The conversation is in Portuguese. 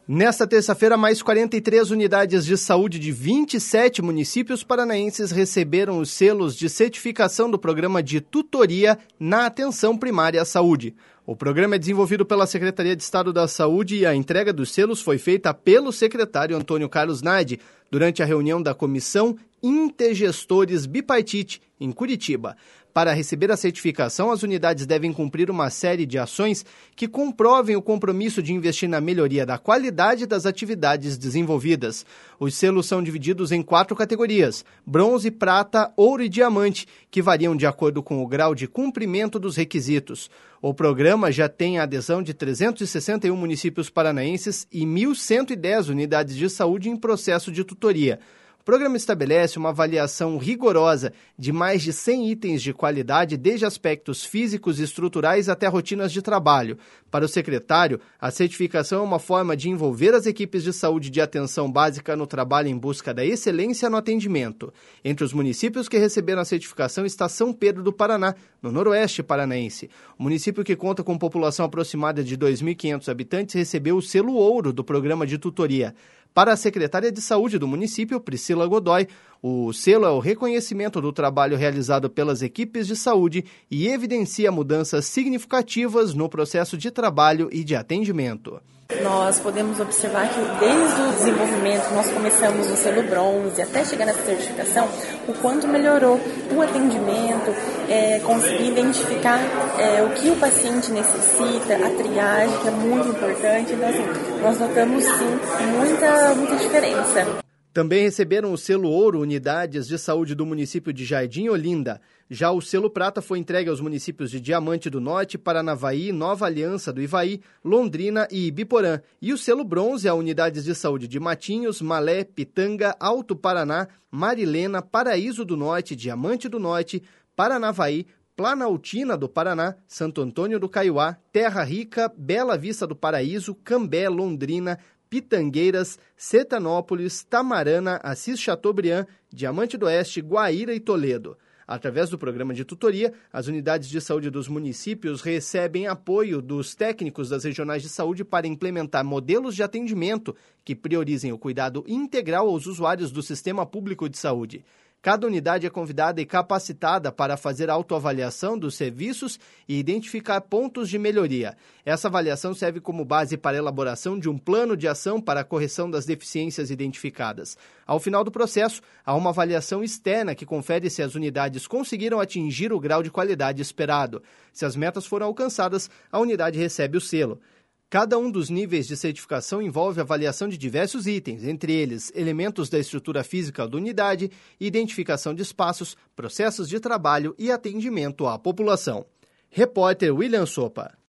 Nesta terça-feira, mais 43 unidades de saúde de 27 municípios paranaenses receberam os selos de certificação do programa de tutoria na atenção primária à saúde. O programa é desenvolvido pela Secretaria de Estado da Saúde e a entrega dos selos foi feita pelo secretário Antônio Carlos Nadi durante a reunião da Comissão Intergestores Bipartite, em Curitiba. Para receber a certificação, as unidades devem cumprir uma série de ações que comprovem o compromisso de investir na melhoria da qualidade das atividades desenvolvidas. Os selos são divididos em 4 categorias: bronze, prata, ouro e diamante, que variam de acordo com o grau de cumprimento dos requisitos. O programa já tem a adesão de 361 municípios paranaenses e 1.110 unidades de saúde em processo de tutoria. O programa estabelece uma avaliação rigorosa de mais de 100 itens de qualidade, desde aspectos físicos e estruturais até rotinas de trabalho. Para o secretário, a certificação é uma forma de envolver as equipes de saúde de atenção básica no trabalho em busca da excelência no atendimento. Entre os municípios que receberam a certificação está São Pedro do Paraná, no noroeste paranaense. O município, que conta com população aproximada de 2.500 habitantes, recebeu o selo ouro do programa de tutoria. Para a secretária de Saúde do município, Priscila Godoy, o selo é o reconhecimento do trabalho realizado pelas equipes de saúde e evidencia mudanças significativas no processo de trabalho e de atendimento. Nós podemos observar que desde o desenvolvimento, nós começamos no selo bronze até chegar nessa certificação, o quanto melhorou o atendimento, conseguir identificar o que o paciente necessita, a triagem, que é muito importante. Então, assim, nós notamos sim muita diferença. Também receberam o selo ouro unidades de saúde do município de Jardim Olinda. Já o selo prata foi entregue aos municípios de Diamante do Norte, Paranavaí, Nova Aliança do Ivaí, Londrina e Ibiporã. E o selo bronze a unidades de saúde de Matinhos, Malé, Pitanga, Alto Paraná, Marilena, Paraíso do Norte, Diamante do Norte, Paranavaí, Planaltina do Paraná, Santo Antônio do Caiuá, Terra Rica, Bela Vista do Paraíso, Cambé, Londrina, Pitangueiras, Sertanópolis, Tamarana, Assis Chateaubriand, Diamante do Oeste, Guaíra e Toledo. Através do programa de tutoria, as unidades de saúde dos municípios recebem apoio dos técnicos das regionais de saúde para implementar modelos de atendimento que priorizem o cuidado integral aos usuários do sistema público de saúde. Cada unidade é convidada e capacitada para fazer autoavaliação dos serviços e identificar pontos de melhoria. Essa avaliação serve como base para a elaboração de um plano de ação para a correção das deficiências identificadas. Ao final do processo, há uma avaliação externa que confere se as unidades conseguiram atingir o grau de qualidade esperado. Se as metas foram alcançadas, a unidade recebe o selo. Cada um dos níveis de certificação envolve avaliação de diversos itens, entre eles elementos da estrutura física da unidade, identificação de espaços, processos de trabalho e atendimento à população. Repórter William Sopa.